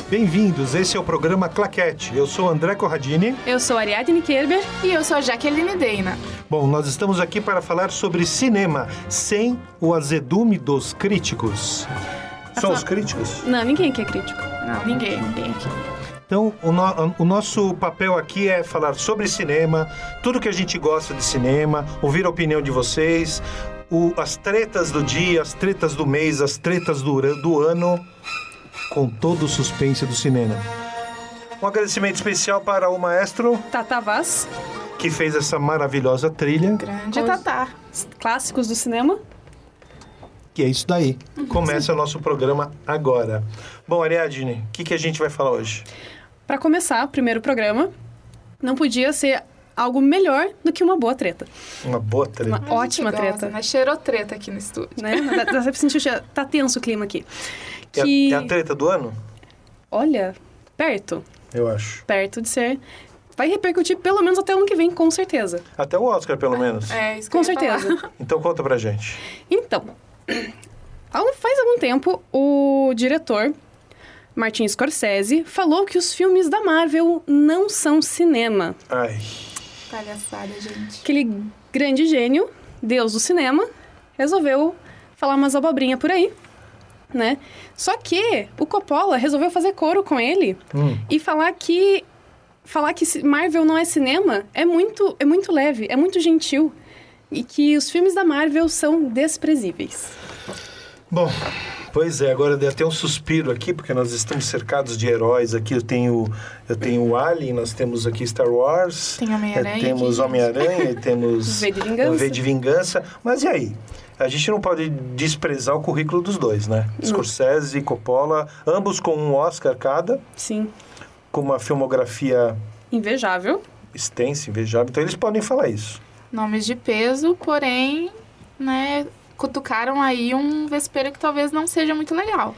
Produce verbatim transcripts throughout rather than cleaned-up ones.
Bem-vindos, esse é o programa Claquete. Eu sou André Corradini. Eu sou Ariadne Kerber. E eu sou a Jaqueline Deina. Bom, nós estamos aqui para falar sobre cinema, sem o azedume dos críticos. Só os críticos? Não, ninguém aqui é crítico. Não, ninguém, ninguém aqui. Então, o, no, o nosso papel aqui é falar sobre cinema, tudo que a gente gosta de cinema, ouvir a opinião de vocês, o, as tretas do dia, as tretas do mês, as tretas do, do ano, com todo o suspense do cinema. Um agradecimento especial para o maestro Tata Vaz, que fez essa maravilhosa trilha. Grande Tata. Clássicos do cinema. Que é isso daí. Começa o nosso programa agora. Bom, Ariadne, o que, que a gente vai falar hoje? Para começar o primeiro programa, não podia ser algo melhor do que uma boa treta. Uma boa treta. Uma ótima gosta, treta. Né? Cheirou treta aqui no estúdio. Né? Dá, dá pra sentir, tá tenso o clima aqui. É, Que... é a treta do ano? Olha, perto. Eu acho. Perto de ser. Vai repercutir pelo menos até o ano que vem, com certeza. Até o Oscar, pelo menos. É, isso que Com eu ia certeza. falar. Então conta pra gente. Então, faz algum tempo, o diretor Martin Scorsese falou que os filmes da Marvel não são cinema. Ai. Palhaçada, gente. Aquele grande gênio, deus do cinema, resolveu falar umas abobrinhas por aí, né? Só que o Coppola resolveu fazer coro com ele Hum. e falar que falar que Marvel não é cinema é muito, é muito leve, é muito gentil. E que os filmes da Marvel são desprezíveis. Bom, pois é, agora deu até um suspiro aqui, porque nós estamos cercados de heróis aqui. Eu tenho, eu tenho o Alien, nós temos aqui Star Wars. Tem Homem-Aranha é, Temos aqui, Homem-Aranha, e temos V de Vingança. V de Vingança. Mas e aí? A gente não pode desprezar o currículo dos dois, né? Scorsese e Coppola, ambos com um Oscar cada, Sim. com uma filmografia Invejável. extensa, invejável. Então eles podem falar isso. Nomes de peso, porém, né, cutucaram aí um vespeiro que talvez não seja muito legal.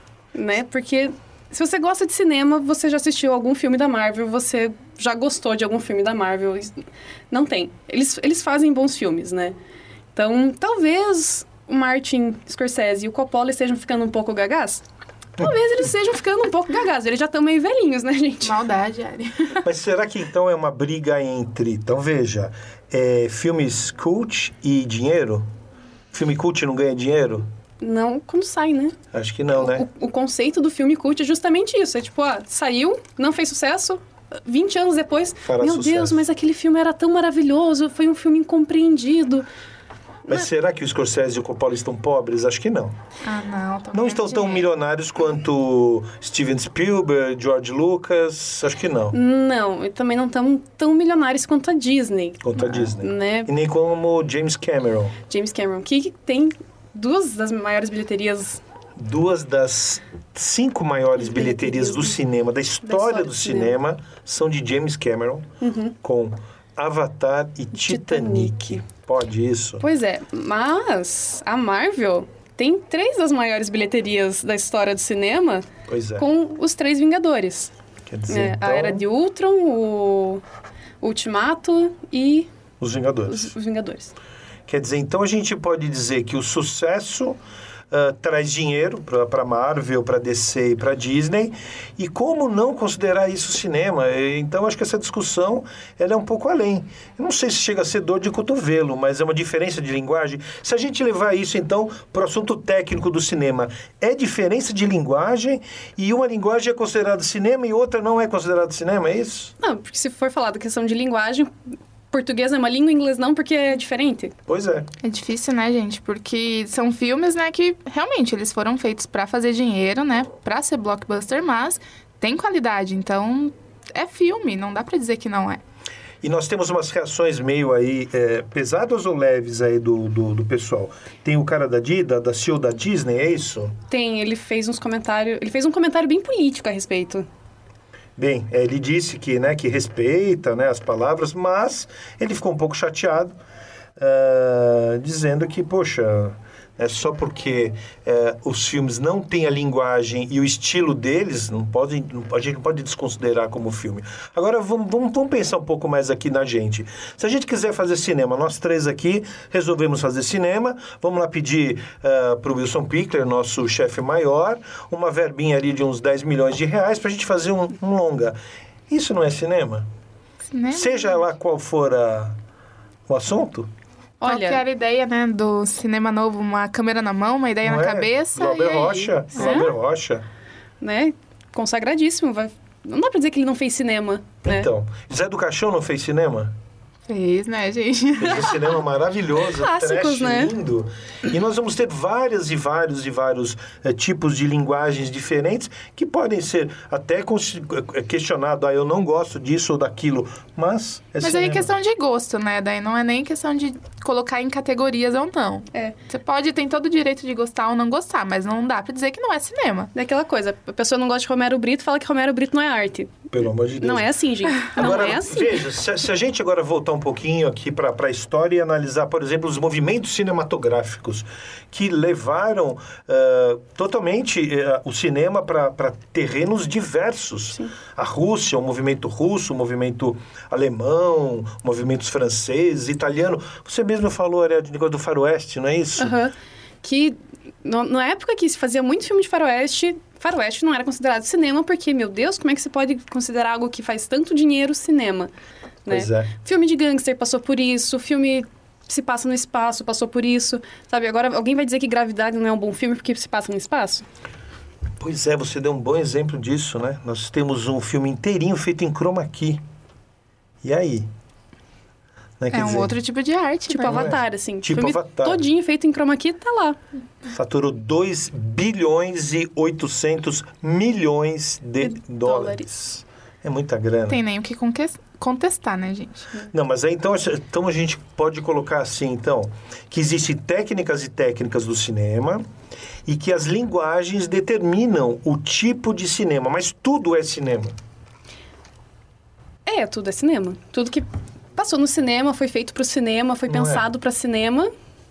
Né? Porque se você gosta de cinema, você já assistiu algum filme da Marvel, você já gostou de algum filme da Marvel. Não tem. Eles, eles fazem bons filmes, né? Então, talvez o Martin Scorsese e o Coppola estejam ficando um pouco gagás. Talvez eles estejam ficando um pouco gagás. Eles já estão meio velhinhos, né, gente? Maldade, Ari. Mas será que então é uma briga entre... Então veja, é, filmes cult e dinheiro? Filme cult não ganha dinheiro? Não quando sai, né? Acho que não, né? O, o conceito do filme cult é justamente isso. É tipo, ah, saiu, não fez sucesso, vinte anos depois... Fará Meu sucesso. Deus, mas aquele filme era tão maravilhoso, foi um filme incompreendido. Mas será que o Scorsese e o Coppola estão pobres? Acho que não. Ah, não. Tô Não estão tão milionários quanto Steven Spielberg, George Lucas. Acho que não. Não, e também não estão tão milionários quanto a Disney. Quanto a Disney. Né? E nem como James Cameron. James Cameron, que tem duas das maiores bilheterias. Duas das cinco maiores bilheterias do cinema, da história, história do do cinema, cinema. são de James Cameron, com Avatar e Titanic. Titanic. Pode isso? Pois é, mas a Marvel tem três das maiores bilheterias da história do cinema Pois é. com os Três Vingadores. Quer dizer, Né? então, A Era de Ultron, o Ultimato e os Vingadores. os, os Vingadores. Quer dizer, então a gente pode dizer que o sucesso uh, traz dinheiro para Marvel, para D C e para Disney. E como não considerar isso cinema? Então acho que essa discussão ela é um pouco além. Eu não sei se chega a ser dor de cotovelo, mas é uma diferença de linguagem. Se a gente levar isso então para o assunto técnico do cinema, é diferença de linguagem e uma linguagem é considerada cinema e outra não é considerada cinema, é isso? Não, porque se for falar da questão de linguagem, português é uma língua, inglês não, porque é diferente. Pois é. É difícil, né, gente? Porque são filmes, né, que realmente eles foram feitos pra fazer dinheiro, né? Pra ser blockbuster, mas tem qualidade. Então, é filme, não dá pra dizer que não é. E nós temos umas reações meio aí, é, pesadas ou leves aí do, do, do pessoal. Tem o cara da, da, da C E O da Disney, é isso? Tem, ele fez uns comentários... Ele fez um comentário bem político a respeito. Bem, ele disse que, né, que respeita, né, as palavras, mas ele ficou um pouco chateado, uh, dizendo que, poxa, É só porque é, os filmes não têm a linguagem e o estilo deles, não pode, não, a gente não pode desconsiderar como filme. Agora, vamos, vamos, vamos pensar um pouco mais aqui na gente. Se a gente quiser fazer cinema, nós três aqui resolvemos fazer cinema, vamos lá pedir uh, para o Wilson Pickler, nosso chefe maior, uma verbinha ali de uns dez milhões de reais para a gente fazer um, um longa. Isso não é cinema? Cinema? Seja lá qual for a, o assunto. Olha, Olha, a ideia, né, do cinema novo, uma câmera na mão, uma ideia Não na é? cabeça. Glauber e aí? Rocha. É? Glauber Rocha. né? Consagradíssimo. Vai... Não dá pra dizer que ele não fez cinema, né? Então, Zé do Caixão não fez cinema? Fez, né, gente? Fez um cinema maravilhoso, Clássicos, trash, né? lindo. E nós vamos ter várias e vários e vários eh, tipos de linguagens diferentes que podem ser até cons- questionado, ah, eu não gosto disso ou daquilo, mas é Mas cinema. aí é questão de gosto, né? Daí não é nem questão de colocar em categorias ou não. É. Você pode, tem todo o direito de gostar ou não gostar, mas não dá pra dizer que não é cinema. É aquela coisa, a pessoa não gosta de Romero Brito, fala que Romero Brito não é arte. Pelo amor de Deus. Não é assim, gente. Não Agora, é assim. veja, se, se a gente agora voltar um pouquinho aqui para a história e analisar, por exemplo, os movimentos cinematográficos que levaram uh, totalmente uh, o cinema para terrenos diversos. Sim. A Rússia, o movimento russo, o movimento alemão, movimentos franceses, italiano. Você mesmo falou, Ariel, de negócio do faroeste, não é isso? Aham. Que no, na época que se fazia muito filme de faroeste, faroeste não era considerado cinema, porque, meu Deus, como é que você pode considerar algo que faz tanto dinheiro cinema? Né? Pois é. Filme de gangster passou por isso, filme se passa no espaço passou por isso, sabe? Agora, alguém vai dizer que Gravidade não é um bom filme porque se passa no espaço? Pois é, você deu um bom exemplo disso, né? Nós temos um filme inteirinho feito em chroma key. E aí? Né, quer É um dizer, outro tipo de arte, Tipo né? Avatar, assim. Tipo filme Avatar. todinho feito em chroma key, tá lá. faturou dois bilhões e oitocentos milhões de De dólares. É muita grana. Tem nem o que conque- contestar, né, gente? Não, mas aí então, então a gente pode colocar assim, então, que existem técnicas e técnicas do cinema e que as linguagens determinam o tipo de cinema, mas tudo é cinema. É, tudo é cinema. Tudo que passou no cinema, foi feito pro cinema, foi Não é? pensado pra cinema.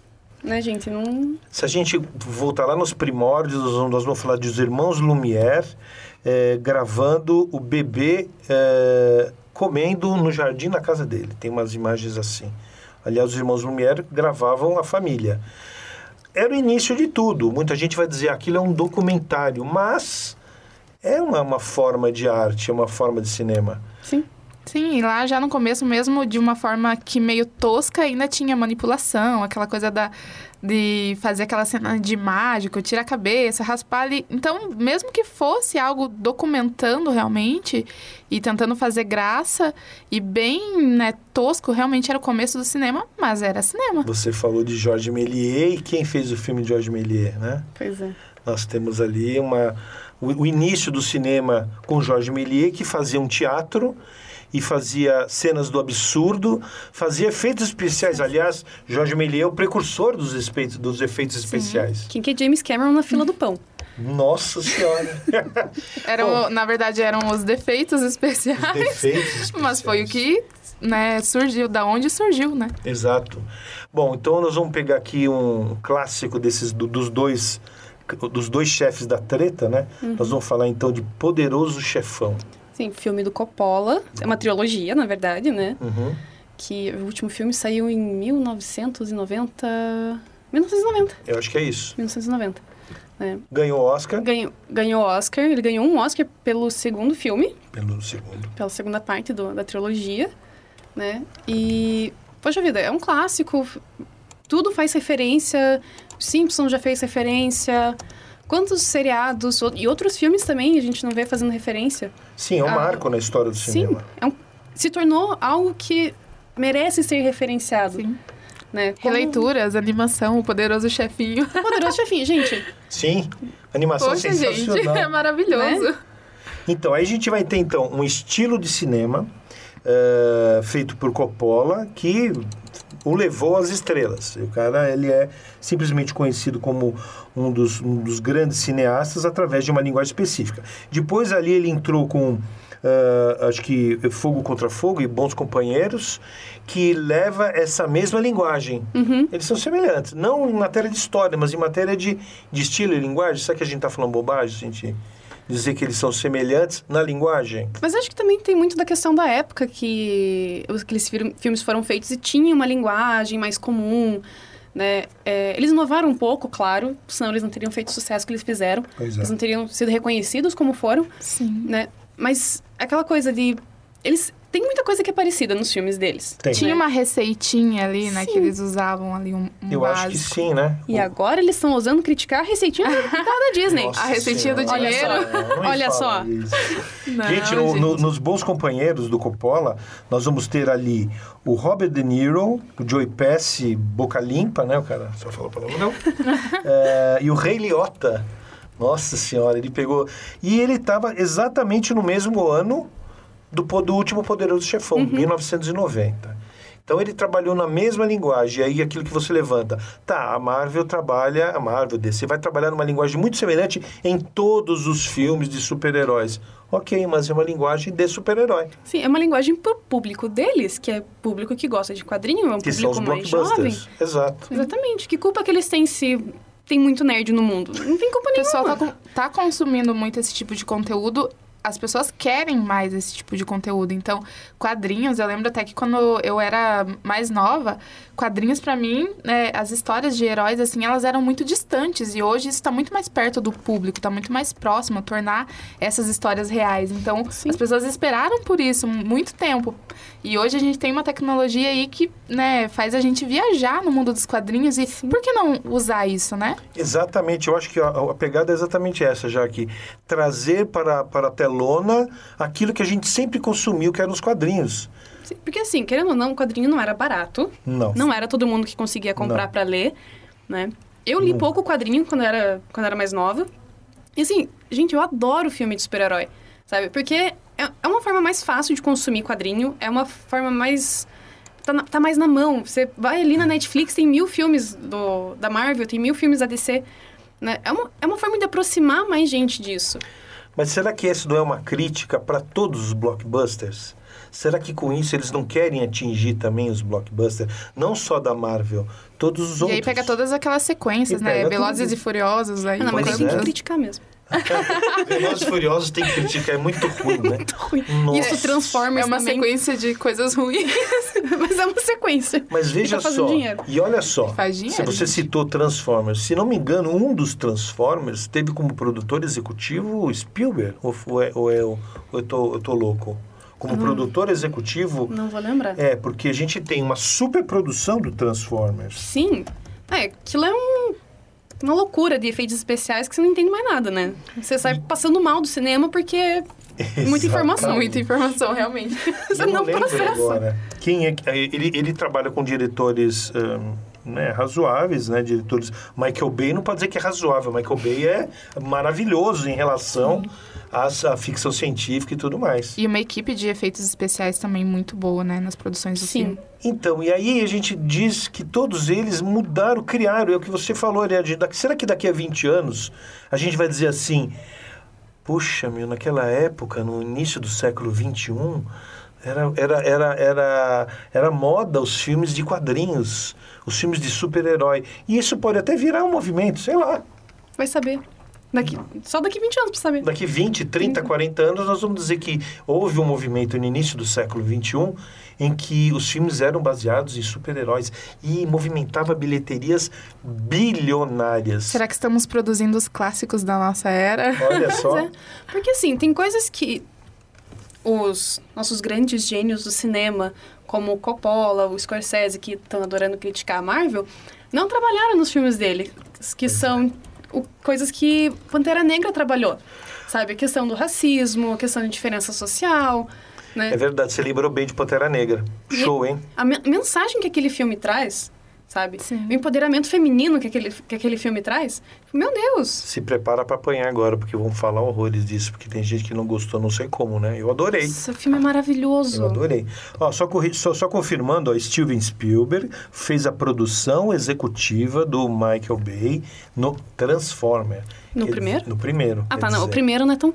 Né, gente? Não... Se a gente voltar lá nos primórdios, nós vamos, nós vamos falar dos irmãos Lumière eh, gravando o bebê eh, comendo no jardim da casa dele. Tem umas imagens assim. Aliás, os irmãos Lumière gravavam a família. Era o início de tudo. Muita gente vai dizer que aquilo é um documentário, mas é uma, uma forma de arte, é uma forma de cinema. Sim. Sim, e lá já no começo mesmo, de uma forma que meio tosca, ainda tinha manipulação, aquela coisa da, de fazer aquela cena de mágico, tirar a cabeça, raspar ali. Então, mesmo que fosse algo documentando realmente e tentando fazer graça e bem, né, tosco, realmente era o começo do cinema, mas era cinema. Você falou de Georges Méliès, e quem fez o filme de Georges Méliès, né? Pois é. Nós temos ali uma, o, o início do cinema com Georges Méliès, que fazia um teatro e fazia cenas do absurdo, fazia efeitos especiais. Aliás, Georges Méliès é o precursor dos efeitos, dos efeitos especiais. Quem que é James Cameron na fila do pão? Nossa Senhora! Eram, na verdade, eram os defeitos especiais, Os defeitos especiais. mas foi o que, né, surgiu, da onde surgiu, né? Exato. Bom, então nós vamos pegar aqui um clássico desses, do, dos dois... dos dois chefes da treta, né? Uhum. Nós vamos falar então de Poderoso Chefão. Sim, filme do Coppola. É uma trilogia, na verdade, né? Uhum. Que o último filme saiu em mil novecentos e noventa... mil novecentos e noventa. Eu acho que é isso. mil novecentos e noventa. Né? Ganhou Oscar Ganhou, ganhou Oscar. Ele ganhou um Oscar pelo segundo filme, pelo segundo. pela segunda parte do, da trilogia, né? E, poxa vida, é um clássico. Tudo faz referência. Simpsons já fez referência. Quantos seriados e outros filmes também a gente não vê fazendo referência? Sim, é um Ah, marco na história do Sim, cinema. é um, se tornou algo que merece ser referenciado. Sim. Né? Como- Releituras, animação, o Poderoso Chefinho. Poderoso Chefinho, gente. Sim, animação Poxa, gente, sensacional. é maravilhoso. Né? Então, aí a gente vai ter então um estilo de cinema eh, feito por Coppola que o levou às estrelas. O cara, ele é simplesmente conhecido como um dos, um dos grandes cineastas através de uma linguagem específica. Depois ali ele entrou com uh, acho que Fogo Contra Fogo e Bons Companheiros, que leva essa mesma linguagem. Uhum. Eles são semelhantes, não em matéria de história, mas em matéria de, de estilo e linguagem. Será que a gente está falando bobagem, gente? Dizer que eles são semelhantes na linguagem? Mas acho que também tem muito da questão da época que aqueles filmes foram feitos e tinha uma linguagem mais comum, né? É, eles inovaram um pouco, claro, senão eles não teriam feito o sucesso que eles fizeram. Pois é. Eles não teriam sido reconhecidos como foram. Sim. Né? Mas aquela coisa de... Eles... Tem muita coisa que é parecida nos filmes deles. Tem. Tinha uma receitinha ali, né? Sim. Que eles usavam ali, um, um Eu básico. acho que sim, né? E agora eles estão ousando criticar a receitinha da da Disney. Nossa A receitinha do Senhora, dinheiro. não me Olha fala só. isso. Não, Gente, no- no- gente. nos Bons Companheiros do Coppola, nós vamos ter ali o Robert De Niro, o Joey Pesci, boca limpa, né? O cara só falou palavrão, não. É, e o Ray Liotta. Nossa Senhora, ele pegou... E ele estava exatamente no mesmo ano do, po- do último Poderoso Chefão, mil novecentos e noventa. Então ele trabalhou na mesma linguagem, aí aquilo que você levanta. Tá, a Marvel trabalha, a Marvel, D C, vai trabalhar numa linguagem muito semelhante em todos os filmes de super-heróis. Ok, mas é uma linguagem de super-herói, Sim, é uma linguagem pro público deles, que é público que gosta de quadrinho, é um que são público os mais jovem. blockbusters. Exato. Exatamente. Que culpa que eles têm se tem muito nerd no mundo? Não tem culpa O pessoal nenhuma. tá, com- tá consumindo muito esse tipo de conteúdo. As pessoas querem mais esse tipo de conteúdo. Então, quadrinhos, eu lembro até que quando eu era mais nova, quadrinhos pra mim, né, as histórias de heróis, assim, elas eram muito distantes. E hoje isso tá muito mais perto do público, tá muito mais próximo, tornar essas histórias reais. Então, Sim. as pessoas esperaram por isso muito tempo. E hoje a gente tem uma tecnologia aí que, né, faz a gente viajar no mundo dos quadrinhos. E por que não usar isso, né? Exatamente, eu acho que a, a pegada é exatamente essa, já que trazer para, para a telona aquilo que a gente sempre consumiu, que eram os quadrinhos. Sim, porque assim, querendo ou não, o quadrinho não era barato. Não. Não era todo mundo que conseguia comprar Não. pra ler, né? Eu li Não. pouco quadrinho quando era, quando era mais nova. E assim, gente, eu adoro filme de super-herói, sabe? Porque é, é uma forma mais fácil de consumir quadrinho, é uma forma mais... Tá, na- tá mais na mão. Você vai ali na Netflix, tem mil filmes do, da Marvel, tem mil filmes da D C, né? É uma, é uma forma de aproximar mais gente disso. Mas será que esse não é uma crítica para todos os blockbusters? Será que com isso eles não querem atingir também os blockbusters? Não só da Marvel, todos os E outros. aí pega todas aquelas sequências, E né? pega Velozes tudo. e Furiosos aí. Ah, não, mas aí Pois tem é. que criticar mesmo. Velozes e Furiosos tem que criticar, é muito ruim, né? Muito ruim. Nossa. Isso Transformers É uma também. sequência de coisas ruins. Mas é uma sequência. Mas veja tá fazendo só, dinheiro. e olha só, Faz se dinheiro, você gente. citou Transformers, se não me engano, um dos Transformers teve como produtor executivo o Spielberg, ou, ou, é, ou, é, ou eu, tô, eu tô louco? Como produtor executivo, Não vou lembrar. é, porque a gente tem uma superprodução do Transformers. Sim. É, aquilo é um, uma loucura de efeitos especiais que você não entende mais nada, né? Você sai passando mal do cinema porque é muita informação. Muita informação, realmente. Você Eu não lembro processa. agora. Quem é, que- ele, ele trabalha com diretores ahn, né, razoáveis, né? Diretores. Michael Bay não pode dizer que é razoável. Michael Bay é maravilhoso em relação às- à ficção científica e tudo mais. E uma equipe de efeitos especiais também muito boa, né? Nas produções do Sim. filme. Então, e aí a gente diz que todos eles mudaram, criaram. É o que você falou, né? de- da- Será que daqui a vinte anos a gente vai dizer assim... Puxa, meu, naquela época, no início do século vinte e um, era, era, era, era, era moda os filmes de quadrinhos, os filmes de super-herói. E isso pode até virar um movimento, sei lá. Vai saber. Daqui, só daqui vinte anos pra saber. Daqui vinte, trinta, quarenta anos, nós vamos dizer que houve um movimento no início do século vinte e um em que os filmes eram baseados em super-heróis e movimentava bilheterias bilionárias. Será que estamos produzindo os clássicos da nossa era? Olha só. Pois é. Porque assim, tem coisas que os nossos grandes gênios do cinema, como o Coppola, o Scorsese, que estão adorando criticar a Marvel, não trabalharam nos filmes dele, que são o- coisas que Pantera Negra trabalhou, sabe? A questão do racismo, a questão de diferença social, né? É verdade, você lembrou bem de Pantera Negra. Show, hein? A me- mensagem que aquele filme traz, sabe? Sim. O empoderamento feminino que aquele, que aquele filme traz, meu Deus! Se prepara pra apanhar agora, porque vão falar horrores disso, porque tem gente que não gostou, não sei como, né? Eu adorei. Esse filme é maravilhoso. Eu adorei. Ó, só, corri- só, só confirmando, ó, Steven Spielberg fez a produção executiva do Michael Bay no Transformer. No Quer primeiro? dizer, no primeiro. Ah, quer tá, não. O dizer. primeiro não é tão ruim.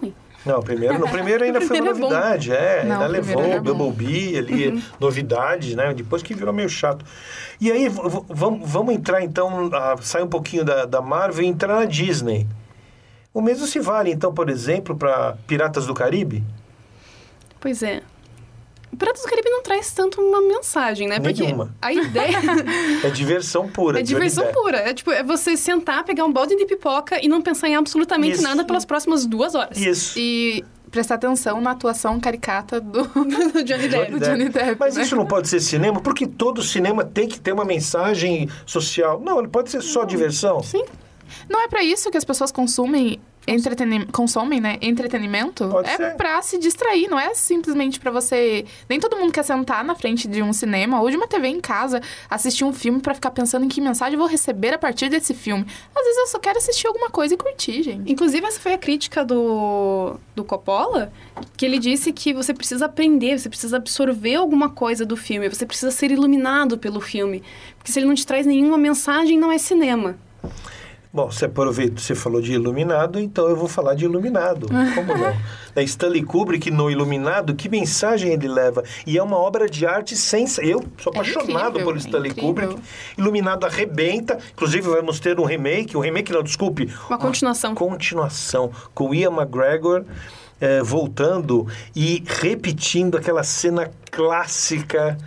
Não, primeiro, no primeiro ainda foi uma primeiro é bom. novidade, é. Não, ainda o levou primeiro o era bom. Bumblebee ali, Uhum. novidades, né? Depois que virou meio chato. E aí, v- v- vamos, vamos entrar então, a, sair um pouquinho da, da Marvel e entrar na Disney. O mesmo se vale, então, por exemplo, para Piratas do Caribe? Pois é. O Piratas do Caribe não traz tanto uma mensagem, né? Porque Nenhuma. a ideia É diversão pura. é diversão Johnny Depp. pura. É tipo, é você sentar, pegar um balde de pipoca e não pensar em absolutamente Isso. nada pelas próximas duas horas. Isso. E prestar atenção na atuação caricata do, Do Johnny Depp. do Johnny Depp. Mas né? isso não pode ser cinema? Porque todo cinema tem que ter uma mensagem social. Não, ele pode ser só diversão. Sim. Não é pra isso que as pessoas consumem entretenimento, consomem, né? Entretenimento. Pode é ser. pra se distrair, não é simplesmente pra você... Nem todo mundo quer sentar na frente de um cinema ou de uma T V em casa, assistir um filme pra ficar pensando em que mensagem eu vou receber a partir desse filme. Às vezes eu só quero assistir alguma coisa e curtir, gente. Inclusive, essa foi a crítica do, do Coppola, que ele disse que você precisa aprender, você precisa absorver alguma coisa do filme, você precisa ser iluminado pelo filme. Porque se ele não te traz nenhuma mensagem, não é cinema. Bom, você aproveita, você falou de Iluminado, então eu vou falar de Iluminado. Como não? Da Stanley Kubrick no Iluminado, que mensagem ele leva? E é uma obra de arte sem... Eu sou É apaixonado incrível, por é Stanley incrível. Kubrick. Iluminado arrebenta. Inclusive, vamos ter um remake. Um remake, não, desculpe. Uma continuação. continuação. Com Ian McGregor eh, voltando e repetindo aquela cena clássica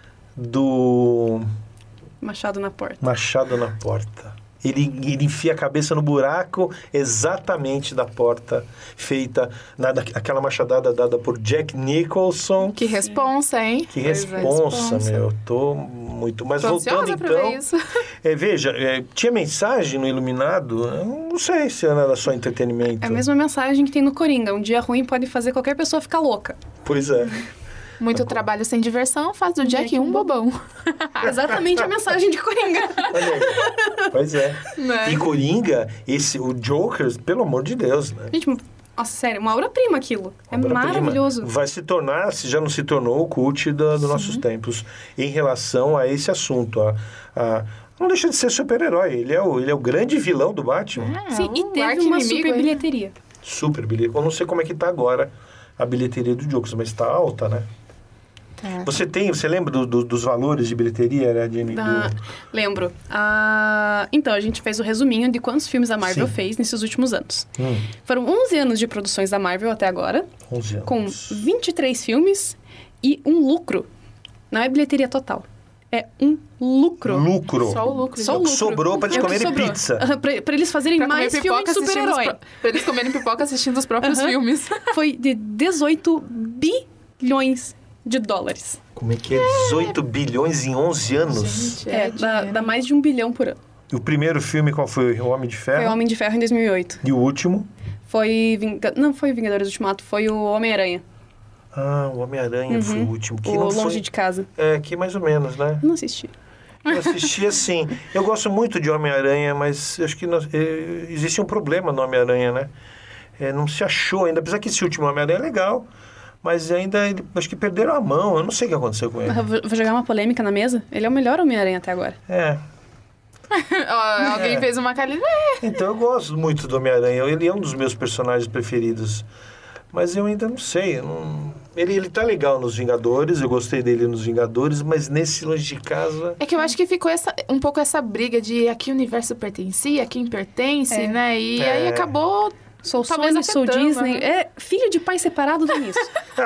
do Machado na porta. Machado na porta. Ele, ele enfia a cabeça no buraco exatamente da porta feita, na, da, aquela machadada dada por Jack Nicholson. Que responsa, hein? Que Pois é, responsa, meu. Tô muito... Mas Tô voltando ansiosa pra então... ver isso. É, veja, é, tinha mensagem no Iluminado? Eu não sei se era só entretenimento. É a mesma mensagem que tem no Coringa. Um dia ruim pode fazer qualquer pessoa ficar louca. Pois é. Muito trabalho sem diversão faz do Jack Jack um um bobão. Exatamente a mensagem de Coringa. Olha aí. Pois é. Né? E Coringa, esse, o Joker, pelo amor de Deus, né? Gente, nossa, sério, uma obra-prima aquilo. É Obra-prima. maravilhoso. Vai se tornar, se já não se tornou, o cult da, dos nossos tempos em relação a esse assunto. A, a- não deixa de ser super-herói. Ele é, o, ele é o grande vilão do Batman. É, Sim, e um teve uma arqui-inimigo super aí. bilheteria. Super bilhete. Eu não sei como é que tá agora a bilheteria do Joker, mas tá alta, né? Tá. Você tem, você lembra do- do- dos valores de bilheteria, né, Jenny? Da- Do- Lembro. Ah, Então, a gente fez o resuminho de quantos filmes a Marvel Sim. fez nesses últimos anos. Hum, Foram onze anos de produções da Marvel até agora, onze anos. com vinte e três filmes e um lucro. Não é bilheteria total. É um lucro. Lucro. Só o lucro. Só o É o que lucro. sobrou pra eles É o que comerem sobrou. pizza. Aham, pra, pra eles fazerem Pra comer mais filme de pipoca assistindo os super-herói. pro- Pra eles comerem pipoca assistindo os próprios Aham. filmes. Foi de dezoito bilhões de dólares. Como é que é? dezoito bilhões em onze anos. Gente, É, dá, dinheiro. dá mais de um bilhão por ano. E o primeiro filme, qual foi? O Homem de Ferro? Foi o Homem de Ferro em dois mil e oito. E o último? Foi... Vinga... Não foi Vingadores Ultimato, foi o Homem-Aranha. Ah, o Homem-Aranha Uhum. foi o último. Que O não Longe foi... de Casa. É, que mais ou menos, né? Eu não assisti. Eu assisti assim. Eu gosto muito de Homem-Aranha, mas acho que nós- eh, existe um problema no Homem-Aranha, né? Eh, não se achou ainda. Apesar que esse último Homem-Aranha é legal, mas ainda ele- acho que perderam a mão. Eu não sei o que aconteceu com ele. Eu Vou vou jogar uma polêmica na mesa. Ele é o melhor Homem-Aranha até agora. É. Ó, alguém É. fez uma carinha. Então eu gosto muito do Homem-Aranha. Ele é um dos meus personagens preferidos. Mas eu ainda não sei. eu não- Ele, ele tá legal nos Vingadores. Eu gostei dele nos Vingadores, mas nesse Longe de Casa. É que eu acho que ficou essa, um pouco essa briga de a que universo pertencia, a quem pertence, É. né? E É. aí acabou. Sou Talvez Sony, sou afetando, Disney. né? É filho de pai separado do início.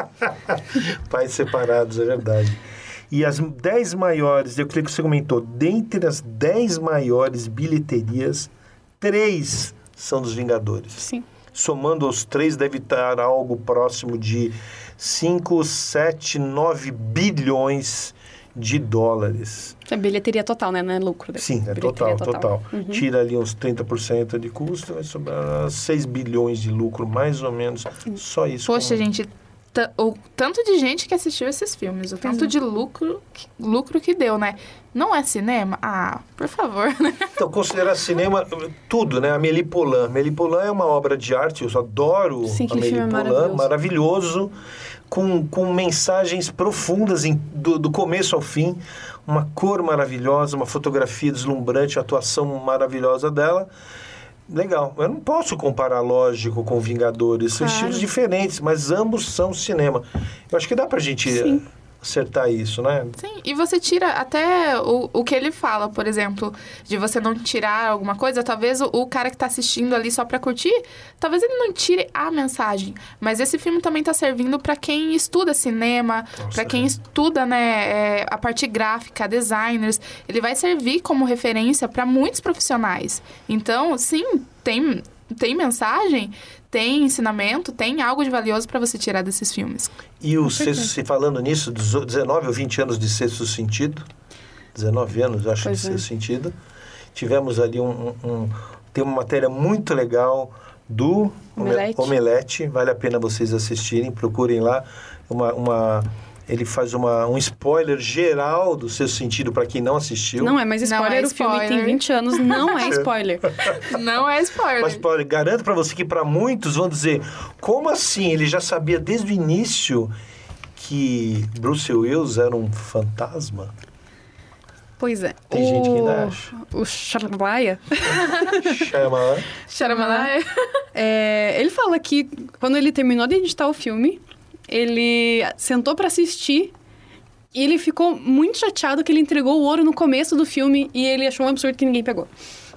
Pais separados, é verdade. E as dez maiores, eu creio que você comentou, dentre as dez maiores bilheterias, três são dos Vingadores. Sim. Somando os três, deve estar algo próximo de cinco, sete, nove bilhões de dólares. É bilheteria total, né? Não é lucro. né? Sim, é Bilheteria total, total. Uhum. Tira ali uns trinta por cento de custo, vai sobrar seis bilhões de lucro, mais ou menos. Só isso. Poxa, com- gente, ta- o tanto de gente que assistiu esses filmes, o tanto é. de lucro, que- lucro que deu, né? Não é cinema? Ah, por favor, né? Então, considerar cinema tudo, né? A Amélie Poulain. Amélie Poulain é uma obra de arte, eu adoro Sim, a aquele Amélie filme é Poulain, maravilhoso. maravilhoso, com, com mensagens profundas em- do, do começo ao fim, uma cor maravilhosa, uma fotografia deslumbrante, a atuação maravilhosa dela. legal. Eu não posso comparar, lógico, com Vingadores. São Claro. estilos diferentes, mas ambos são cinema. Eu acho que dá pra gente Sim. acertar isso, né? Sim, e você tira até o, o que ele fala, por exemplo, de você não tirar alguma coisa, talvez o, o cara que tá assistindo ali só pra curtir, talvez ele não tire a mensagem, mas esse filme também tá servindo pra quem estuda cinema, Nossa, pra quem é. estuda, né, é, a parte gráfica, designers, ele vai servir como referência pra muitos profissionais. Então, sim, tem, tem mensagem, tem ensinamento, tem algo de valioso pra você tirar desses filmes. E o certeza. sexto, se falando nisso, dezenove ou vinte anos de Sexto Sentido, dezenove anos, acho, Pois de é. Sexto Sentido, tivemos ali um, um, um- tem uma matéria muito legal do Omelete. Omelete, vale a pena vocês assistirem, procurem lá, uma, uma, ele faz uma, um spoiler geral do Sexto Sentido para quem não assistiu. Não é, mas Não spoiler, é o filme tem spoiler. vinte anos, não é spoiler. Não é spoiler. Mas spoiler, garanto para você que para muitos vão dizer, como assim? Ele já sabia desde o início que Bruce Willis era um fantasma? Pois é. Tem o... gente que ainda acha. O Shyamalan, Chama... Xaramalaia. é, ele fala que quando ele terminou de editar o filme, ele sentou pra assistir e ele ficou muito chateado que ele entregou o ouro no começo do filme e ele achou um absurdo que ninguém pegou.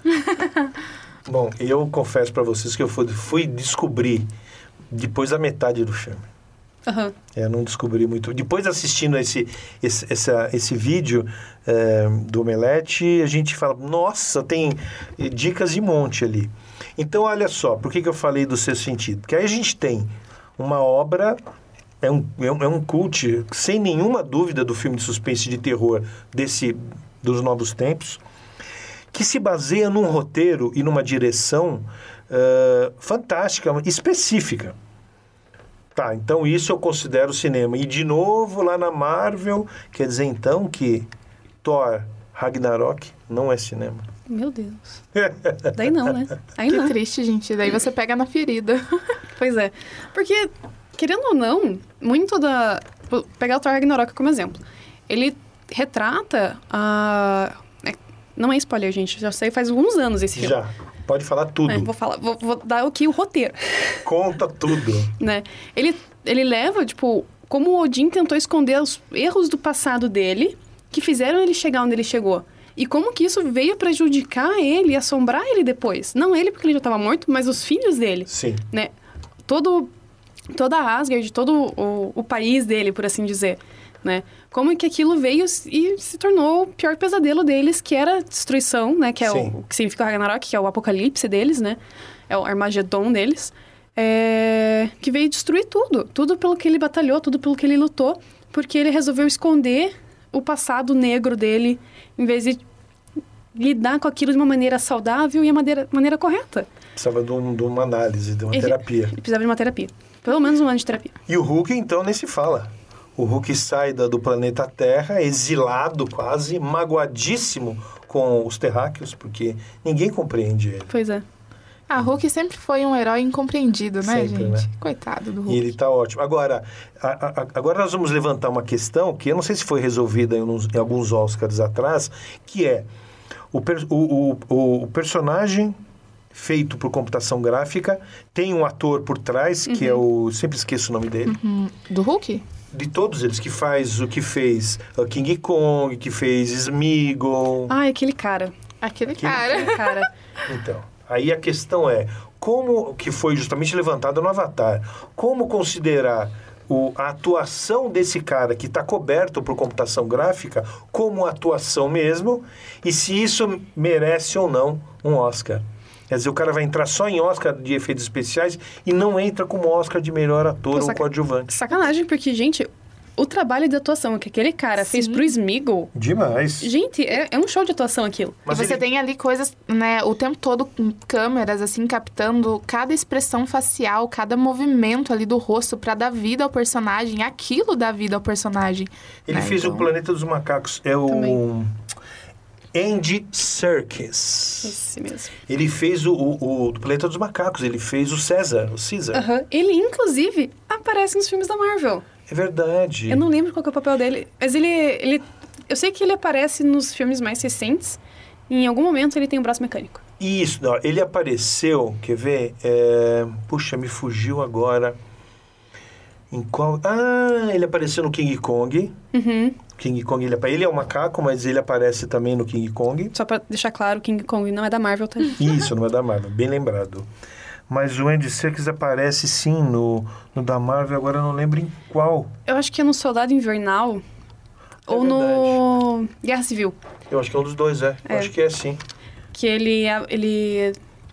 Bom, eu confesso para vocês que eu fui, fui descobrir depois da metade do filme. Aham. É, eu não descobri muito. Depois assistindo esse, esse, essa, esse vídeo é, do Omelete, a gente fala, nossa, tem eh, dicas de monte ali. Então, olha só, por que, que eu falei do Sexto Sentido? Porque aí a gente tem uma obra, é um, é um, é um cult, sem nenhuma dúvida, do filme de suspense e de terror desse, dos novos tempos, que se baseia num roteiro e numa direção uh, fantástica, específica. Tá, então isso eu considero cinema. E de novo, lá na Marvel, quer dizer então que Thor Ragnarok não é cinema. Meu Deus. Daí não, né? Aí Que não. triste, gente. Daí você pega na ferida. Pois é. Porque, querendo ou não, muito da... Vou pegar o Thor Ragnarok como exemplo. Ele retrata a... é, não é spoiler, gente. Já sei faz alguns anos esse filme. Já, pode falar tudo. É, vou, falar, vou, vou dar aqui o roteiro, Conta tudo. né? Ele, ele leva, tipo, como o Odin tentou esconder os erros do passado dele, que fizeram ele chegar onde ele chegou. E como que isso veio prejudicar ele e assombrar ele depois. Não ele, porque ele já estava morto, mas os filhos dele, Sim. né? Todo, toda a Asgard, todo o, o país dele, por assim dizer, né? Como que aquilo veio e se tornou o pior pesadelo deles, que era a destruição, né? Que é Sim. o, o que significa o Ragnarok, que é o apocalipse deles, né? É o Armagedon deles. É, que veio destruir tudo. Tudo pelo que ele batalhou, tudo pelo que ele lutou. Porque ele resolveu esconder o passado negro dele, em vez de lidar com aquilo de uma maneira saudável e a maneira, maneira correta. Precisava de, um- de uma análise, de uma Ele- terapia. Ele precisava de uma terapia. Pelo menos um ano de terapia. E o Hulk, então, nem se fala. O Hulk sai da- do planeta Terra, exilado quase, magoadíssimo com os terráqueos, porque ninguém compreende ele. Pois é. Ah, Hulk sempre foi um herói incompreendido, né, Sempre, gente? né? Coitado do Hulk. E ele está ótimo. Agora, a- a- agora nós vamos levantar uma questão que eu não sei se foi resolvida em, uns- em alguns Oscars atrás, que é o, per- o- o- o personagem feito por computação gráfica tem um ator por trás, que é o... Sempre esqueço o nome dele. Hum, do Hulk? De todos eles, que faz o que fez uh, King Kong, que fez Smeagol. Ai, aquele cara. Aquele Que- cara. Aquele cara. Então, aí a questão é, como que foi justamente levantada no Avatar, como considerar o, a atuação desse cara que está coberto por computação gráfica como atuação mesmo, e se isso merece ou não um Oscar. Quer dizer, o cara vai entrar só em Oscar de efeitos especiais e não entra como Oscar de melhor ator Pô, ou saca- coadjuvante. Sacanagem, porque, gente, o trabalho de atuação que aquele cara fez Sim. pro Smeagol, Demais. gente, é, é um show de atuação aquilo. Mas e você ele- tem ali coisas, né, o tempo todo com câmeras, assim, captando cada expressão facial, cada movimento ali do rosto pra dar vida ao personagem. Aquilo dá vida ao personagem. Ele né? fez Então, o Planeta dos Macacos, é o Também. Andy Serkis. Esse mesmo. Ele fez o, o, o do Planeta dos Macacos, ele fez o César, o Caesar. Aham. Ele, inclusive, aparece nos filmes da Marvel. É verdade. Eu não lembro qual que é o papel dele, mas ele, ele... Eu sei que ele aparece nos filmes mais recentes e em algum momento ele tem um braço mecânico. Isso, não, ele apareceu, quer ver? É, puxa, me fugiu agora. Em qual... Ah, ele apareceu no King Kong. Uhum. King Kong, ele, ele é um macaco, mas ele aparece também no King Kong. Só pra deixar claro, King Kong não é da Marvel, tá? Isso, não é da Marvel, bem lembrado. Mas o Andy Serkis aparece sim no, no da Marvel, agora eu não lembro em qual. Eu acho que é no Soldado Invernal É ou no Guerra Civil. Eu acho que é um dos dois, é. Eu É. acho que é sim. Que ele, a- ele, Eu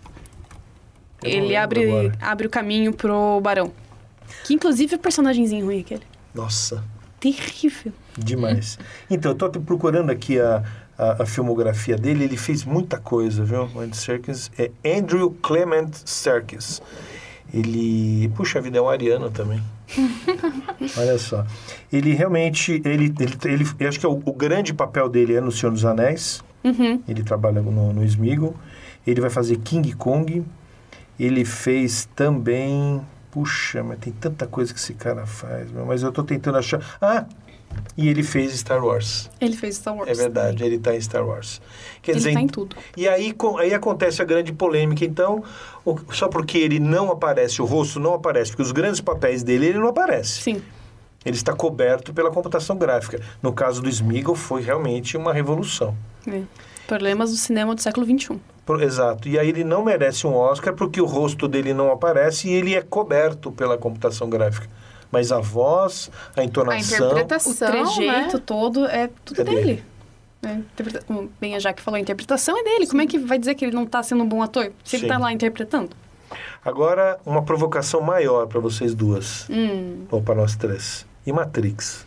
não ele lembro abre, agora. abre o caminho pro Barão. Que inclusive é personagemzinho ruim aquele. Nossa, Terrível. demais. Então, eu tô aqui procurando aqui a, a, a filmografia dele, ele fez muita coisa, viu? O Andy Serkis é Andrew Clement Serkis. Ele, puxa vida, é um ariano também. Olha só. Ele realmente, ele, ele, ele, eu acho que é o, o grande papel dele é no Senhor dos Anéis. Uhum. Ele trabalha no, no Sméagol. Ele vai fazer King Kong. Ele fez também... Puxa, mas tem tanta coisa que esse cara faz. Meu, mas eu tô tentando achar... Ah! E ele fez Star Wars. Ele fez Star Wars. É verdade, ele tá em Star Wars. Quer Ele dizer, tá em tudo. E aí, com- aí acontece a grande polêmica. Então, o- só porque ele não aparece, o rosto não aparece, porque os grandes papéis dele, ele não aparece. Sim. Ele está coberto pela computação gráfica. No caso do Sméagol, foi realmente uma revolução. É. Problemas do cinema do século vinte e um. Pro- Exato. E aí ele não merece um Oscar porque o rosto dele não aparece e ele é coberto pela computação gráfica. Mas a voz, a A entonação... O interpretação, trejeito né? todo é tudo É dele. dele. É, interpreta- Como bem a Jaque falou, a interpretação é dele. Como é que vai dizer que ele não tá sendo um bom ator? Se ele Sim. tá lá interpretando. Agora, uma provocação maior para vocês duas. Hum. Ou para nós três. E Matrix?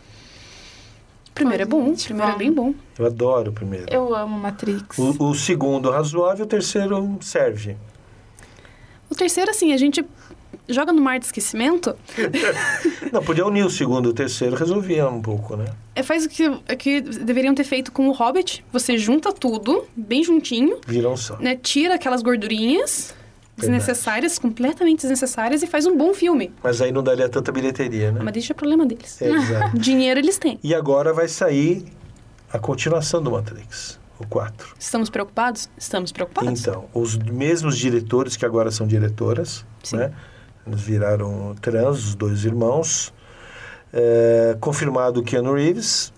O primeiro é bom. O Gente, primeiro é vamos. bem bom. Eu adoro o primeiro. Eu amo Matrix. O, o segundo razoável, o terceiro serve. O terceiro, assim, a gente joga no mar de esquecimento. Não, podia unir o segundo e o terceiro, resolvia um pouco, né? É, faz o que, o que deveriam ter feito com o Hobbit. Você junta tudo, bem juntinho, Viram só. né? Tira aquelas gordurinhas Verdade. desnecessárias, completamente desnecessárias, e faz um bom filme. Mas aí não daria tanta bilheteria, né? Mas deixa o problema deles. É, exato. Dinheiro eles têm. E agora vai sair a continuação do Matrix, o quatro. Estamos preocupados? Estamos preocupados. Então, os mesmos diretores que agora são diretoras, Sim. né? Eles viraram trans, os dois irmãos. É, confirmado o Keanu Reeves.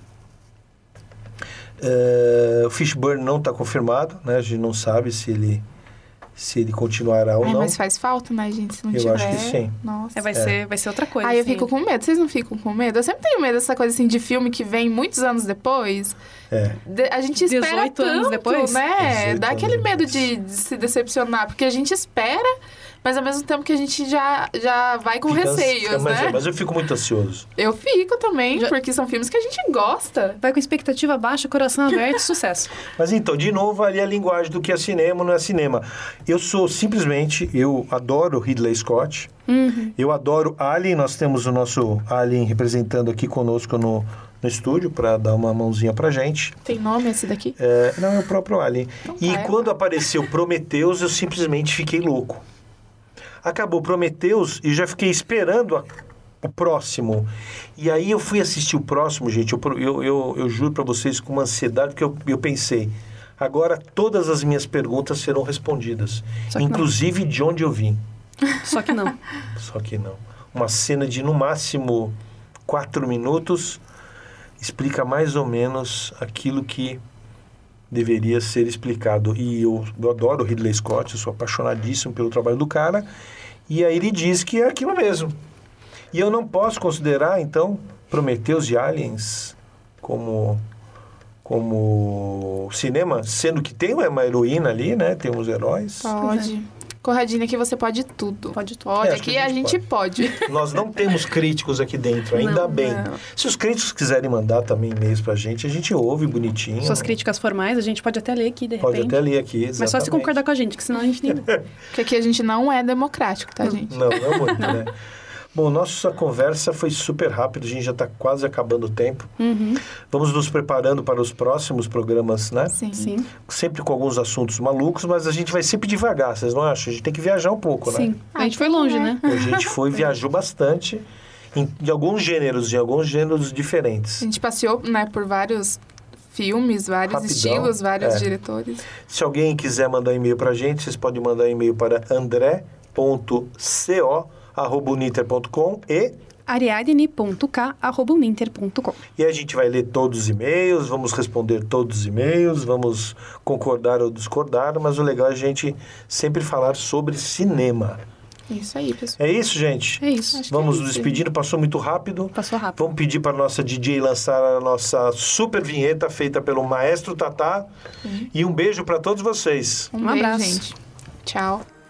É, o Fishburne não está confirmado, né? A gente não sabe se ele, se ele continuará ou Ai, não. mas faz falta, né, gente? Se não Eu tiver... acho que sim. Nossa. É, vai, Ser, vai ser outra coisa. Ai, eu assim. fico com medo. Vocês não ficam com medo? Eu sempre tenho medo dessa coisa assim de filme que vem muitos anos depois. É. De- a gente espera dezoito anos tanto, depois? né? dezoito Dá aquele anos medo depois. de, de se decepcionar, porque a gente espera, mas ao mesmo tempo que a gente já, já vai com Fica- receios, mas, né? mas eu fico muito ansioso. Eu fico também, Já- porque são filmes que a gente gosta. Vai com expectativa baixa, coração aberto, sucesso. Mas então, de novo, ali a linguagem do que é cinema não é cinema. Eu sou simplesmente, eu adoro Ridley Scott, Uhum. eu adoro Alien, nós temos o nosso Alien representando aqui conosco no, no estúdio para dar uma mãozinha pra gente. Tem nome esse daqui? É, não, é o próprio Alien. Então E tá, é. quando apareceu Prometheus, eu simplesmente fiquei louco. Acabou Prometheus e já fiquei esperando a- o próximo. E aí eu fui assistir o próximo, gente, eu, pro- eu, eu, eu juro pra vocês com uma ansiedade, porque eu, eu pensei, agora todas as minhas perguntas serão respondidas. Só que não. Inclusive de onde eu vim. Só que não. Só que não. Uma cena de, no máximo, quatro minutos explica mais ou menos aquilo que deveria ser explicado. E eu, eu adoro o Ridley Scott, eu sou apaixonadíssimo pelo trabalho do cara. E aí ele diz que é aquilo mesmo. E eu não posso considerar, então, Prometheus e Aliens como, como cinema, sendo que tem uma heroína ali, né? Tem uns heróis. Pode. Corradinha que você pode tudo. Pode tudo. Pode, É, acho que aqui a a gente gente pode. Nós não temos críticos aqui dentro, ainda Não, bem. não. Se os críticos quiserem mandar também e-mails pra gente, a gente ouve bonitinho. Suas críticas formais, a gente pode até ler aqui, de Pode repente. até ler aqui, exatamente. Mas só se concordar com a gente, que senão a gente nem... Porque aqui a gente não é democrático, tá, gente? Não, não muito, né? Bom, nossa conversa foi super rápida, a gente já está quase acabando o tempo. Uhum. Vamos nos preparando para os próximos programas, né? Sim. Sim, Sempre com alguns assuntos malucos, mas a gente vai sempre devagar, vocês não acham? A gente tem que viajar um pouco, sim. né? A gente foi longe, né? A gente foi, viajou bastante em, em alguns gêneros, em alguns gêneros diferentes. A gente passeou, né, por vários filmes, vários Rapidão, estilos, vários é. diretores. Se alguém quiser mandar e-mail pra gente, vocês podem mandar e-mail para andré ponto co arroba uninter ponto com e ariadne ponto k arroba uninter ponto com. E a gente vai ler todos os e-mails, vamos responder todos os e-mails, vamos concordar ou discordar, mas o legal é a gente sempre falar sobre cinema. Isso aí, pessoal. É isso, gente? É isso. Acho que Vamos é nos isso. despedindo, passou muito rápido. Passou rápido. Vamos pedir para a nossa D J lançar a nossa super vinheta feita pelo Maestro Tatá. E um beijo para todos vocês. Um, Um beijo, abraço. gente. Tchau.